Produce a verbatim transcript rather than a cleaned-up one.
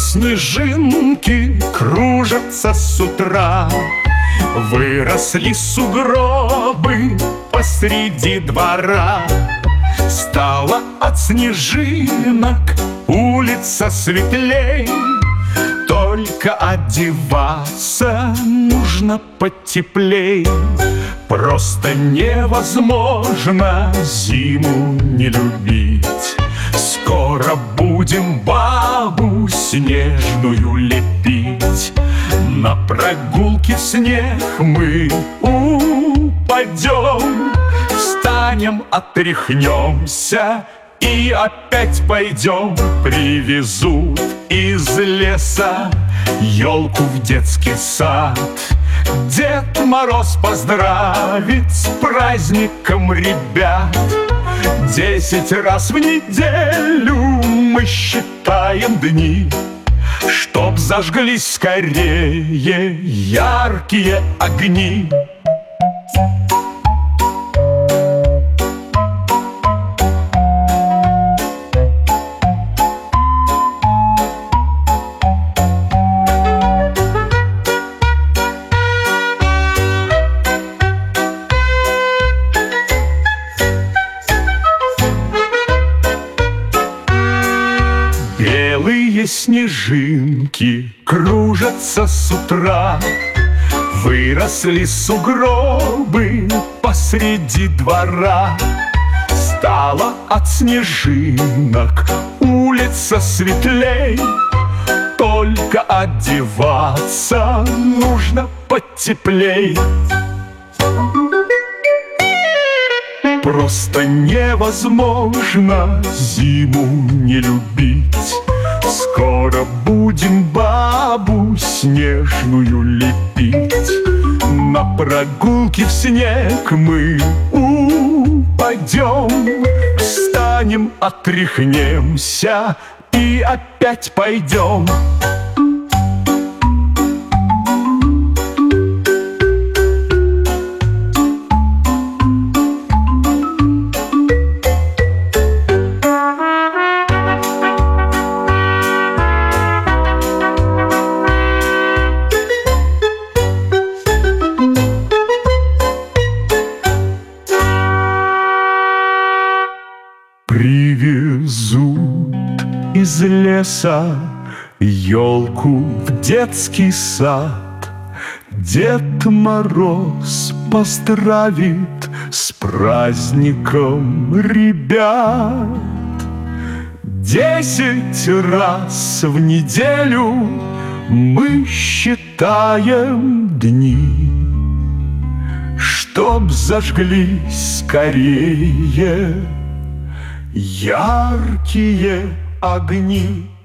снежинки кружатся с утра. Выросли сугробы посреди двора. Стала от снежинок улица светлей. Только одеваться нужно потеплей. Просто невозможно зиму не любить. Скоро будем бабу снежную лепить. На прогулке в снег мы упадем, встанем, отряхнемся и опять пойдем. Привезут из леса елку в детский сад. Дед Мороз поздравит с праздником ребят. Десять раз в неделю мы считаем дни, чтоб зажглись скорее яркие огни. Белые снежинки кружатся с утра. Выросли сугробы посреди двора. Стала от снежинок улица светлей. Только одеваться нужно потеплей. Просто невозможно зиму не любить. Скоро будем бабу снежную лепить. На прогулке в снег мы упадем, встанем, отряхнемся и опять пойдем. Привезут из леса елку в детский сад. Дед Мороз поздравит с праздником ребят. Десять раз в неделю мы считаем дни, чтоб зажглись скорее яркие огни.